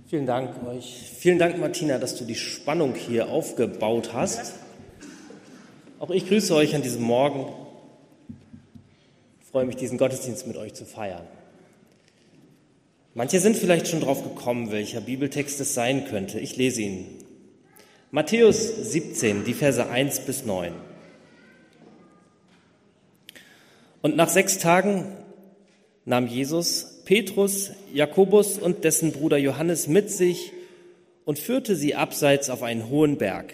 Vielen Dank euch. Vielen Dank, Martina, dass du die Spannung hier aufgebaut hast. Auch ich grüße euch an diesem Morgen. Ich freue mich, diesen Gottesdienst mit euch zu feiern. Manche sind vielleicht schon drauf gekommen, welcher Bibeltext es sein könnte. Ich lese ihn. Matthäus 17, die Verse 1 bis 9. Und nach 6 Tagen nahm Jesus Petrus, Jakobus und dessen Bruder Johannes mit sich und führte sie abseits auf einen hohen Berg.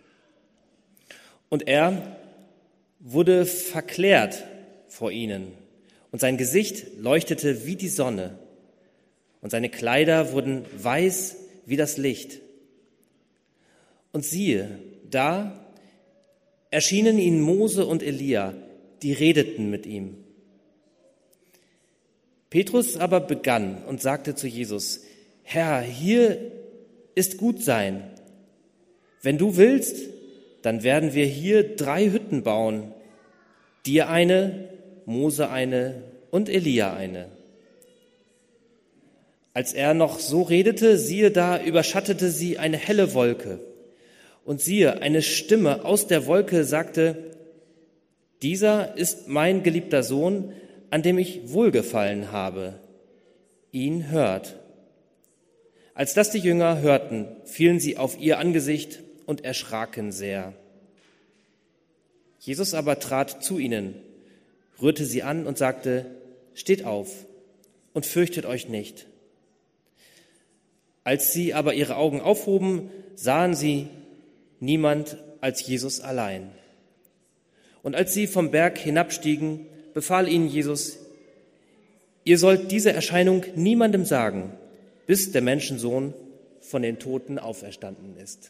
Und er wurde verklärt vor ihnen, und sein Gesicht leuchtete wie die Sonne, und seine Kleider wurden weiß wie das Licht. Und siehe, da erschienen ihnen Mose und Elia, die redeten mit ihm. Petrus aber begann und sagte zu Jesus: Herr, hier ist gut sein. Wenn du willst, dann werden wir hier 3 Hütten bauen, dir eine, Mose eine und Elia eine. Als er noch so redete, siehe, da überschattete sie eine helle Wolke. Und siehe, eine Stimme aus der Wolke sagte: Dieser ist mein geliebter Sohn, an dem ich wohlgefallen habe. Ihn hört. Als das die Jünger hörten, fielen sie auf ihr Angesicht und erschraken sehr. Jesus aber trat zu ihnen, rührte sie an und sagte: Steht auf und fürchtet euch nicht. Als sie aber ihre Augen aufhoben, sahen sie niemand als Jesus allein. Und als sie vom Berg hinabstiegen, befahl ihnen Jesus: Ihr sollt diese Erscheinung niemandem sagen, bis der Menschensohn von den Toten auferstanden ist.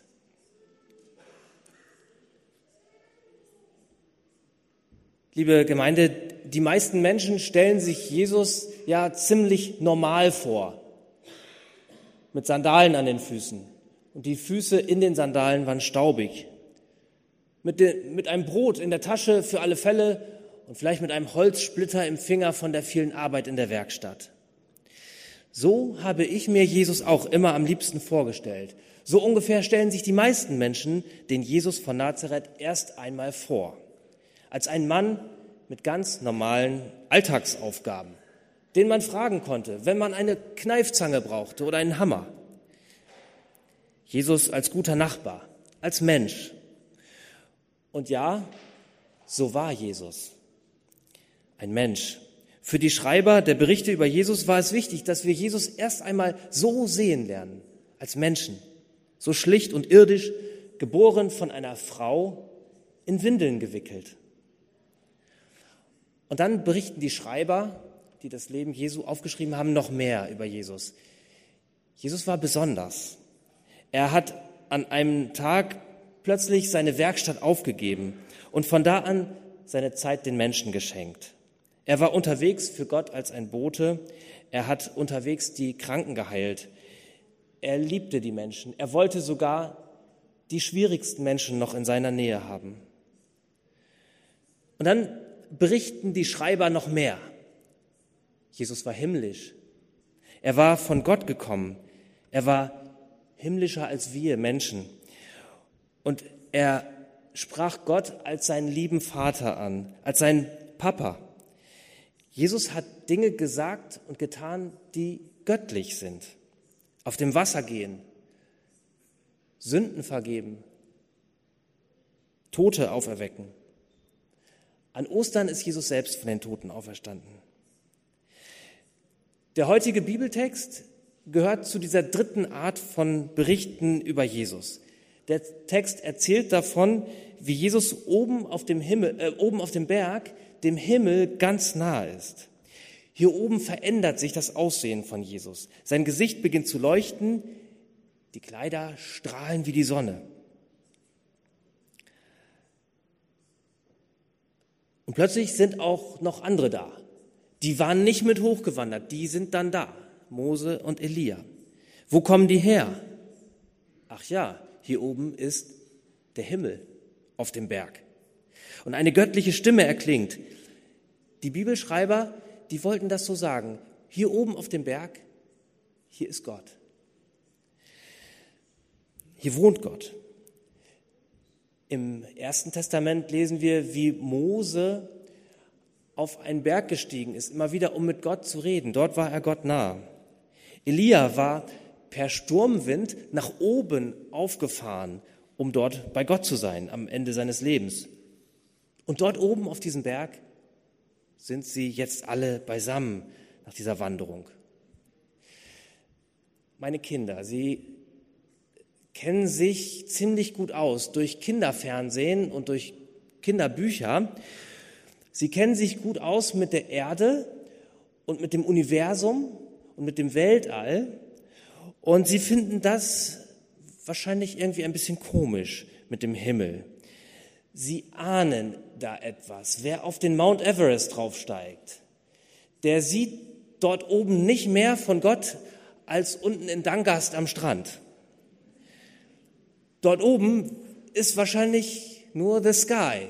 Liebe Gemeinde, die meisten Menschen stellen sich Jesus ja ziemlich normal vor, mit Sandalen an den Füßen. Und die Füße in den Sandalen waren staubig. Mit einem Brot in der Tasche für alle Fälle und vielleicht mit einem Holzsplitter im Finger von der vielen Arbeit in der Werkstatt. So habe ich mir Jesus auch immer am liebsten vorgestellt. So ungefähr stellen sich die meisten Menschen den Jesus von Nazareth erst einmal vor. Als ein Mann mit ganz normalen Alltagsaufgaben, den man fragen konnte, wenn man eine Kneifzange brauchte oder einen Hammer. Jesus als guter Nachbar, als Mensch. Und ja, so war Jesus. Ein Mensch. Für die Schreiber der Berichte über Jesus war es wichtig, dass wir Jesus erst einmal so sehen lernen, als Menschen. So schlicht und irdisch, geboren von einer Frau, in Windeln gewickelt. Und dann berichten die Schreiber, die das Leben Jesu aufgeschrieben haben, noch mehr über Jesus. Jesus war besonders. Er hat an einem Tag plötzlich seine Werkstatt aufgegeben und von da an seine Zeit den Menschen geschenkt. Er war unterwegs für Gott als ein Bote. Er hat unterwegs die Kranken geheilt. Er liebte die Menschen. Er wollte sogar die schwierigsten Menschen noch in seiner Nähe haben. Und dann berichten die Schreiber noch mehr. Jesus war himmlisch. Er war von Gott gekommen. Er war himmlischer als wir Menschen. Und er sprach Gott als seinen lieben Vater an, als seinen Papa. Jesus hat Dinge gesagt und getan, die göttlich sind. Auf dem Wasser gehen, Sünden vergeben, Tote auferwecken. An Ostern ist Jesus selbst von den Toten auferstanden. Der heutige Bibeltext gehört zu dieser dritten Art von Berichten über Jesus. Der Text erzählt davon, wie Jesus oben auf dem Berg dem Himmel ganz nahe ist. Hier oben verändert sich das Aussehen von Jesus. Sein Gesicht beginnt zu leuchten, die Kleider strahlen wie die Sonne. Und plötzlich sind auch noch andere da. Die waren nicht mit hochgewandert, die sind dann da, Mose und Elia. Wo kommen die her? Ach ja, hier oben ist der Himmel auf dem Berg. Und eine göttliche Stimme erklingt. Die Bibelschreiber, die wollten das so sagen. Hier oben auf dem Berg, hier ist Gott. Hier wohnt Gott. Im Ersten Testament lesen wir, wie Mose auf einen Berg gestiegen ist, immer wieder, um mit Gott zu reden. Dort war er Gott nah. Elia war per Sturmwind nach oben aufgefahren, um dort bei Gott zu sein am Ende seines Lebens. Und dort oben auf diesem Berg sind sie jetzt alle beisammen nach dieser Wanderung. Meine Kinder, sie kennen sich ziemlich gut aus durch Kinderfernsehen und durch Kinderbücher. Sie kennen sich gut aus mit der Erde und mit dem Universum und mit dem Weltall. Und sie finden das wahrscheinlich irgendwie ein bisschen komisch mit dem Himmel. Sie ahnen da etwas. Wer auf den Mount Everest draufsteigt, der sieht dort oben nicht mehr von Gott als unten in Dangast am Strand. Dort oben ist wahrscheinlich nur the sky.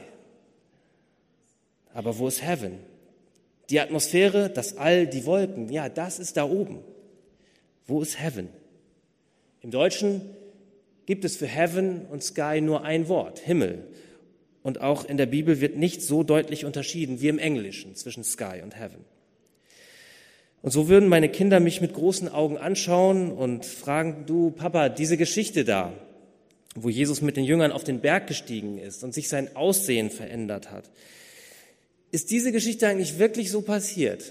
Aber wo ist heaven? Die Atmosphäre, das All, die Wolken, ja, das ist da oben. Wo ist heaven? Im Deutschen gibt es für heaven und sky nur ein Wort, Himmel. Und auch in der Bibel wird nicht so deutlich unterschieden wie im Englischen zwischen sky und heaven. Und so würden meine Kinder mich mit großen Augen anschauen und fragen, du Papa, diese Geschichte da, wo Jesus mit den Jüngern auf den Berg gestiegen ist und sich sein Aussehen verändert hat, ist diese Geschichte eigentlich wirklich so passiert?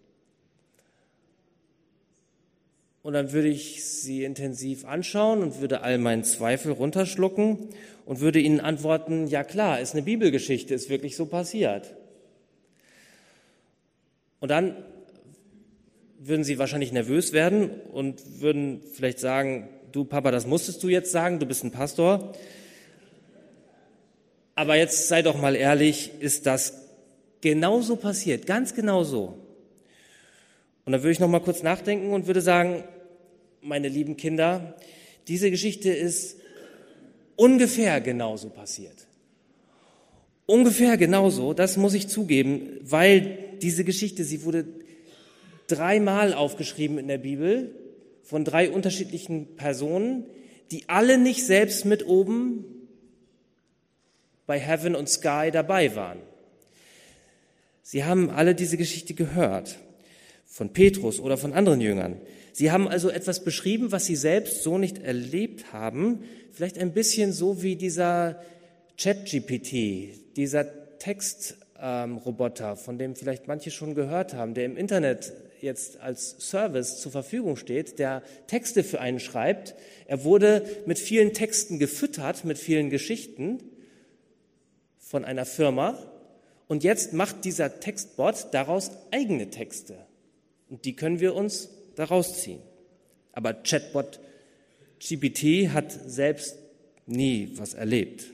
Und dann würde ich sie intensiv anschauen und würde all meinen Zweifel runterschlucken und würde ihnen antworten, ja klar, ist eine Bibelgeschichte, ist wirklich so passiert. Und dann würden sie wahrscheinlich nervös werden und würden vielleicht sagen, du Papa, das musstest du jetzt sagen, du bist ein Pastor. Aber jetzt sei doch mal ehrlich, ist das genauso passiert, ganz genau so? Und dann würde ich noch mal kurz nachdenken und würde sagen, meine lieben Kinder, diese Geschichte ist ungefähr genauso passiert. Ungefähr genauso, das muss ich zugeben, weil diese Geschichte, sie wurde 3-mal aufgeschrieben in der Bibel von 3 unterschiedlichen Personen, die alle nicht selbst mit oben bei Heaven und Sky dabei waren. Sie haben alle diese Geschichte gehört, von Petrus oder von anderen Jüngern. Sie haben also etwas beschrieben, was sie selbst so nicht erlebt haben, vielleicht ein bisschen so wie dieser ChatGPT, dieser Textroboter, von dem vielleicht manche schon gehört haben, der im Internet jetzt als Service zur Verfügung steht, der Texte für einen schreibt. Er wurde mit vielen Texten gefüttert, mit vielen Geschichten von einer Firma. Und jetzt macht dieser Textbot daraus eigene Texte. Und die können wir uns daraus ziehen. Aber Chatbot GPT hat selbst nie was erlebt.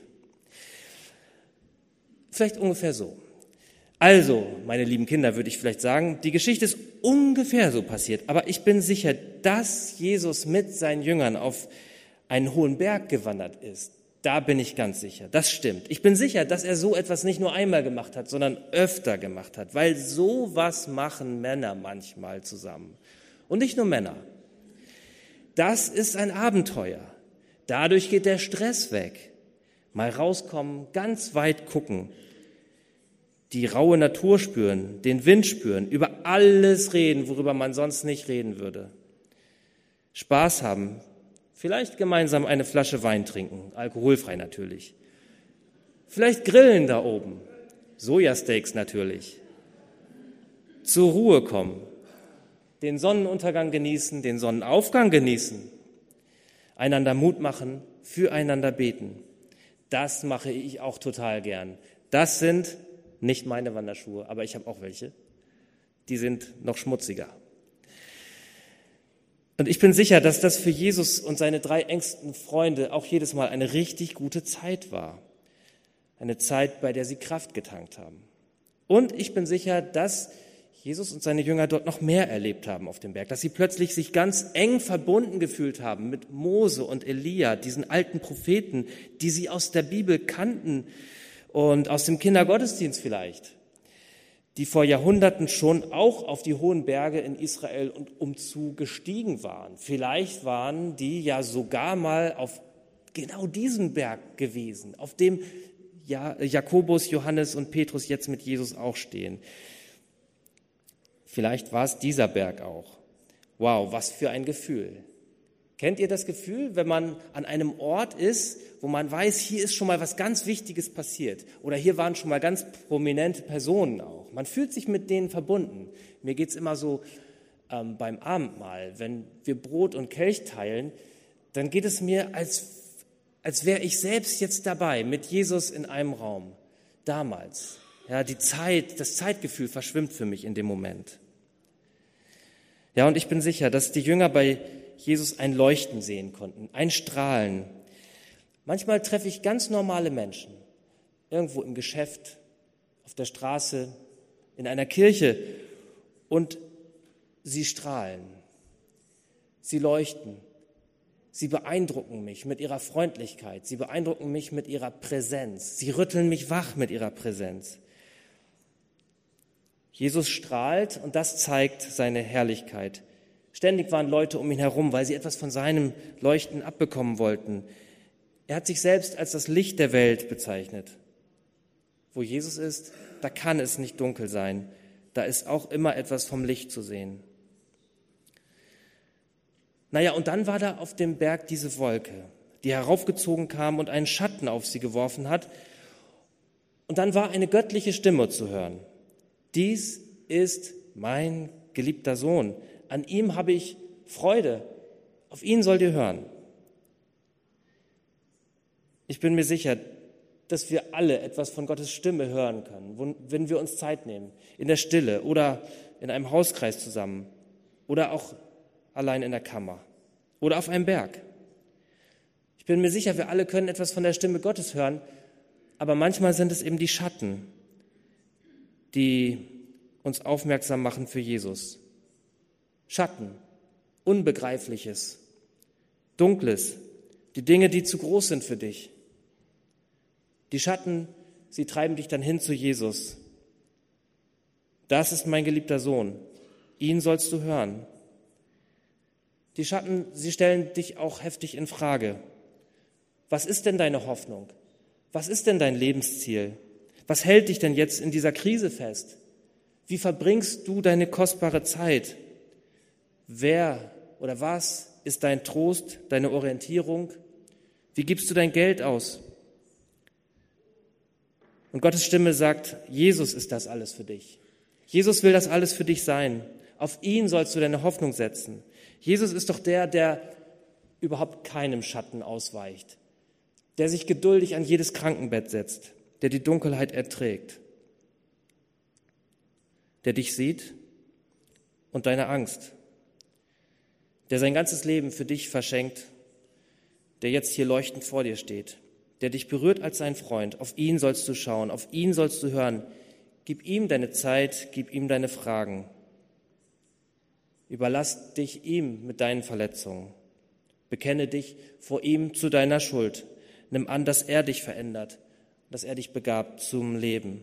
Vielleicht ungefähr so. Also, meine lieben Kinder, würde ich vielleicht sagen, die Geschichte ist ungefähr so passiert. Aber ich bin sicher, dass Jesus mit seinen Jüngern auf einen hohen Berg gewandert ist. Da bin ich ganz sicher. Das stimmt. Ich bin sicher, dass er so etwas nicht nur einmal gemacht hat, sondern öfter gemacht hat. Weil sowas machen Männer manchmal zusammen. Und nicht nur Männer. Das ist ein Abenteuer. Dadurch geht der Stress weg. Mal rauskommen, ganz weit gucken. Die raue Natur spüren, den Wind spüren, über alles reden, worüber man sonst nicht reden würde. Spaß haben, vielleicht gemeinsam eine Flasche Wein trinken, alkoholfrei natürlich. Vielleicht grillen da oben, Sojasteaks natürlich. Zur Ruhe kommen, den Sonnenuntergang genießen, den Sonnenaufgang genießen, einander Mut machen, füreinander beten. Das mache ich auch total gern. Das sind nicht meine Wanderschuhe, aber ich habe auch welche. Die sind noch schmutziger. Und ich bin sicher, dass das für Jesus und seine 3 engsten Freunde auch jedes Mal eine richtig gute Zeit war. Eine Zeit, bei der sie Kraft getankt haben. Und ich bin sicher, dass Jesus und seine Jünger dort noch mehr erlebt haben auf dem Berg, dass sie plötzlich sich ganz eng verbunden gefühlt haben mit Mose und Elia, diesen alten Propheten, die sie aus der Bibel kannten und aus dem Kindergottesdienst vielleicht, die vor Jahrhunderten schon auch auf die hohen Berge in Israel und umzu gestiegen waren. Vielleicht waren die ja sogar mal auf genau diesem Berg gewesen, auf dem Jakobus, Johannes und Petrus jetzt mit Jesus auch stehen. Vielleicht war es dieser Berg auch. Wow, was für ein Gefühl. Kennt ihr das Gefühl, wenn man an einem Ort ist, wo man weiß, hier ist schon mal was ganz Wichtiges passiert oder hier waren schon mal ganz prominente Personen auch. Man fühlt sich mit denen verbunden. Mir geht es immer so beim Abendmahl, wenn wir Brot und Kelch teilen, dann geht es mir, als wäre ich selbst jetzt dabei, mit Jesus in einem Raum, damals. Ja, das Zeitgefühl verschwimmt für mich in dem Moment. Ja, und ich bin sicher, dass die Jünger bei Jesus ein Leuchten sehen konnten, ein Strahlen. Manchmal treffe ich ganz normale Menschen, irgendwo im Geschäft, auf der Straße, in einer Kirche und sie strahlen, sie leuchten, sie beeindrucken mich mit ihrer Freundlichkeit, sie beeindrucken mich mit ihrer Präsenz, sie rütteln mich wach mit ihrer Präsenz. Jesus strahlt und das zeigt seine Herrlichkeit. Ständig waren Leute um ihn herum, weil sie etwas von seinem Leuchten abbekommen wollten. Er hat sich selbst als das Licht der Welt bezeichnet. Wo Jesus ist, da kann es nicht dunkel sein. Da ist auch immer etwas vom Licht zu sehen. Naja, und dann war da auf dem Berg diese Wolke, die heraufgezogen kam und einen Schatten auf sie geworfen hat. Und dann war eine göttliche Stimme zu hören. Dies ist mein geliebter Sohn. An ihm habe ich Freude. Auf ihn sollt ihr hören. Ich bin mir sicher, dass wir alle etwas von Gottes Stimme hören können, wenn wir uns Zeit nehmen, in der Stille oder in einem Hauskreis zusammen oder auch allein in der Kammer oder auf einem Berg. Ich bin mir sicher, wir alle können etwas von der Stimme Gottes hören, aber manchmal sind es eben die Schatten, die uns aufmerksam machen für Jesus. Schatten, Unbegreifliches, Dunkles, die Dinge, die zu groß sind für dich. Die Schatten, sie treiben dich dann hin zu Jesus. Das ist mein geliebter Sohn, ihn sollst du hören. Die Schatten, sie stellen dich auch heftig in Frage. Was ist denn deine Hoffnung? Was ist denn dein Lebensziel? Was hält dich denn jetzt in dieser Krise fest? Wie verbringst du deine kostbare Zeit? Wer oder was ist dein Trost, deine Orientierung? Wie gibst du dein Geld aus? Und Gottes Stimme sagt, Jesus ist das alles für dich. Jesus will das alles für dich sein. Auf ihn sollst du deine Hoffnung setzen. Jesus ist doch der überhaupt keinem Schatten ausweicht, der sich geduldig an jedes Krankenbett setzt, der die Dunkelheit erträgt, der dich sieht und deine Angst, der sein ganzes Leben für dich verschenkt, der jetzt hier leuchtend vor dir steht, der dich berührt als sein Freund. Auf ihn sollst du schauen, auf ihn sollst du hören. Gib ihm deine Zeit, gib ihm deine Fragen. Überlass dich ihm mit deinen Verletzungen. Bekenne dich vor ihm zu deiner Schuld. Nimm an, dass er dich verändert, dass er dich begabt zum Leben.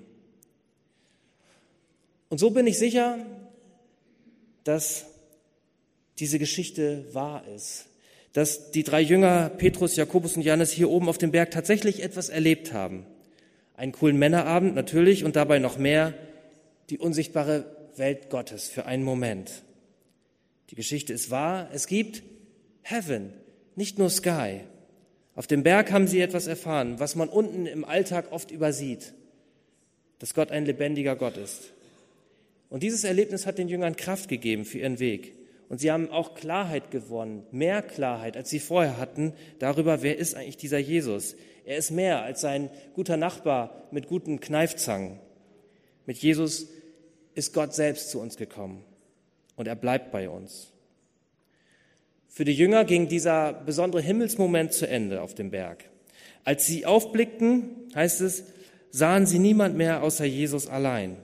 Und so bin ich sicher, dass diese Geschichte wahr ist, dass die 3 Jünger, Petrus, Jakobus und Johannes, hier oben auf dem Berg tatsächlich etwas erlebt haben. Einen coolen Männerabend natürlich und dabei noch mehr, die unsichtbare Welt Gottes für einen Moment. Die Geschichte ist wahr, es gibt Heaven, nicht nur Sky. Auf dem Berg haben sie etwas erfahren, was man unten im Alltag oft übersieht, dass Gott ein lebendiger Gott ist. Und dieses Erlebnis hat den Jüngern Kraft gegeben für ihren Weg. Und sie haben auch Klarheit gewonnen, mehr Klarheit, als sie vorher hatten, darüber, wer ist eigentlich dieser Jesus. Er ist mehr als ein guter Nachbar mit guten Kneifzangen. Mit Jesus ist Gott selbst zu uns gekommen und er bleibt bei uns. Für die Jünger ging dieser besondere Himmelsmoment zu Ende auf dem Berg. Als sie aufblickten, heißt es, sahen sie niemand mehr außer Jesus allein.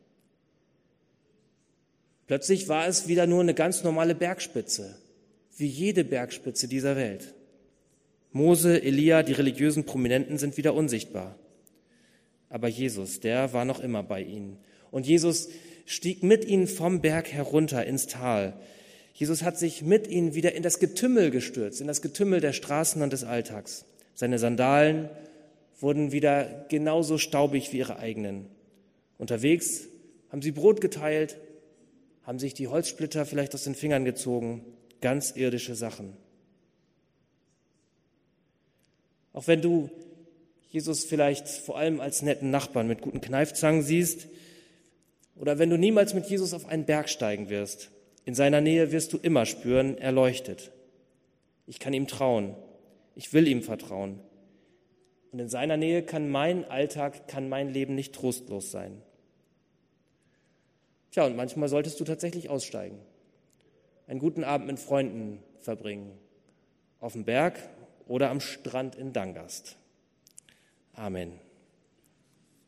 Plötzlich war es wieder nur eine ganz normale Bergspitze, wie jede Bergspitze dieser Welt. Mose, Elia, die religiösen Prominenten sind wieder unsichtbar. Aber Jesus, der war noch immer bei ihnen. Und Jesus stieg mit ihnen vom Berg herunter ins Tal. Jesus hat sich mit ihnen wieder in das Getümmel gestürzt, in das Getümmel der Straßen und des Alltags. Seine Sandalen wurden wieder genauso staubig wie ihre eigenen. Unterwegs haben sie Brot geteilt, haben sich die Holzsplitter vielleicht aus den Fingern gezogen, ganz irdische Sachen. Auch wenn du Jesus vielleicht vor allem als netten Nachbarn mit guten Kneifzangen siehst oder wenn du niemals mit Jesus auf einen Berg steigen wirst, in seiner Nähe wirst du immer spüren, er leuchtet. Ich kann ihm trauen, ich will ihm vertrauen. Und in seiner Nähe kann mein Alltag, kann mein Leben nicht trostlos sein. Tja, und manchmal solltest du tatsächlich aussteigen, einen guten Abend mit Freunden verbringen, auf dem Berg oder am Strand in Dangast. Amen.